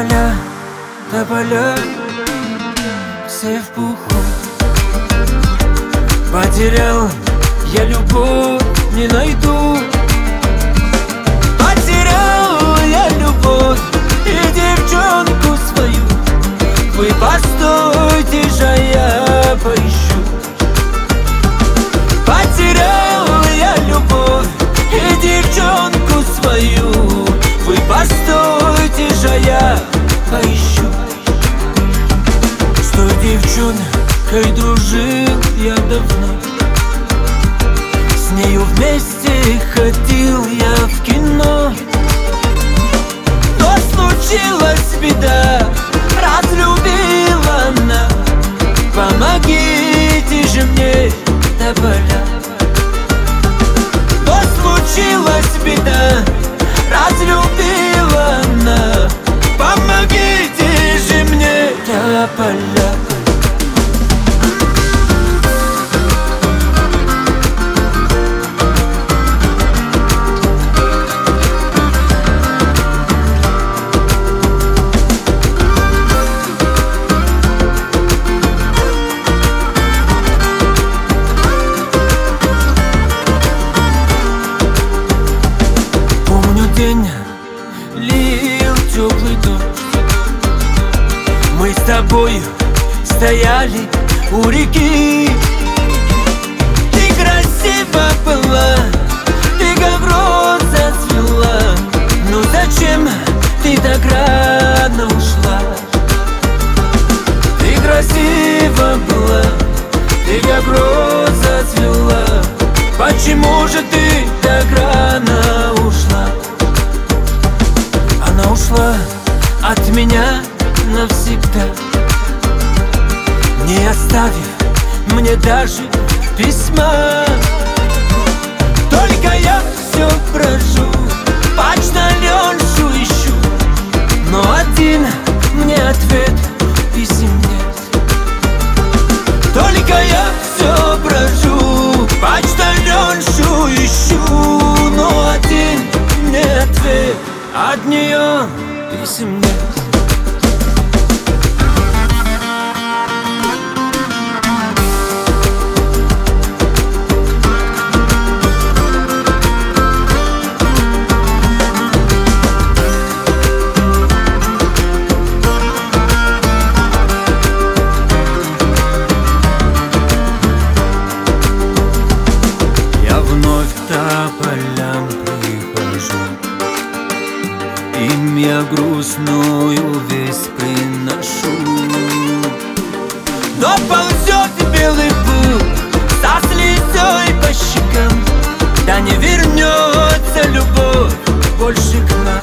тополя, все в пуху. Потерял я любовь, не найду. Потерял я любовь и девчонку свою. Вы постойте же, я поищу. Потерял я любовь и девчонку свою. Вы постойте же, я поищу. С той девчонкой дружил я давно. С нею вместе ходил я в кино. Но случилась беда, разлюбила она. Помогите же мне, тополя. Но случилась беда, разлюбила она. Помогите же мне, тополя. День лил теплый дождь. Мы с тобою стояли у реки. Ты красиво была, ты как роза цвела. Ну зачем ты так рано ушла? Ты красиво была, ты как роза цвела. Почему же ты так рано ушла? Она ушла от меня навсегда, не оставив мне даже письма. Только я все брожу, почтальоншу ищу, но один мне ответ писем нет. Только я все брожу, почтальоншу ищу, но один мне ответ. От нее писем нет. Я вновь к тополям прихожу, им я грустную весть приношу. Но ползет белый пыл со слезой по щекам, да не вернется любовь больше к нам.